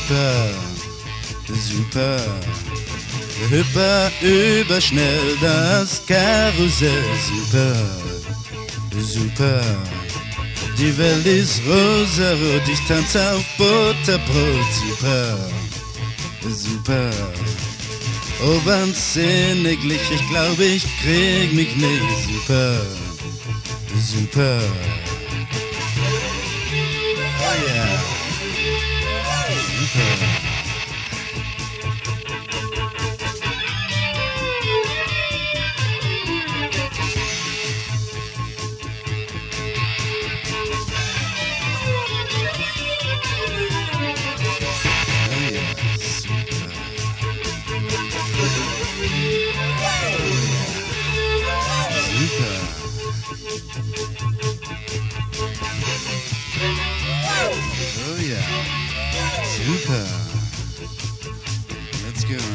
super, super. Hüpper überschnell das Karussell, super, super. Die Welt ist rosarot, ich tanze auf Butterbrot, super, super. Oh, wahnsinniglich, ich glaub, ich krieg mich nicht, super, super. Oh yeah, super. Oh yeah, super. Let's go.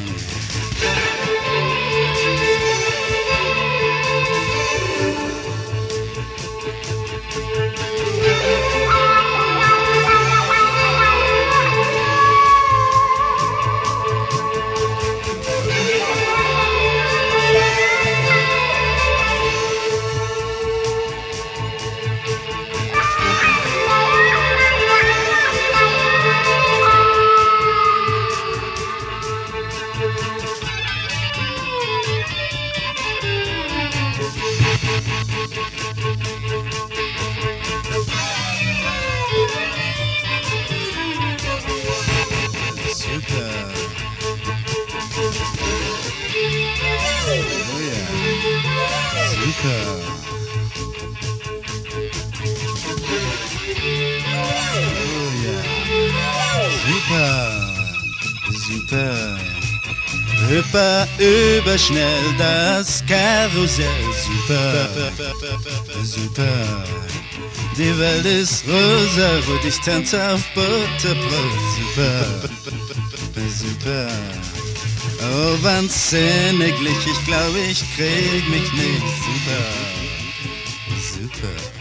Super. Oh ja. Super. Super. Hüpper überschnell das Karussell. Super. Super. Die Welt ist rosarot, ich tanze auf Butterbrot. Super. Super. Oh, wahnsinniglich, ich glaube, ich krieg mich nicht. Super, super.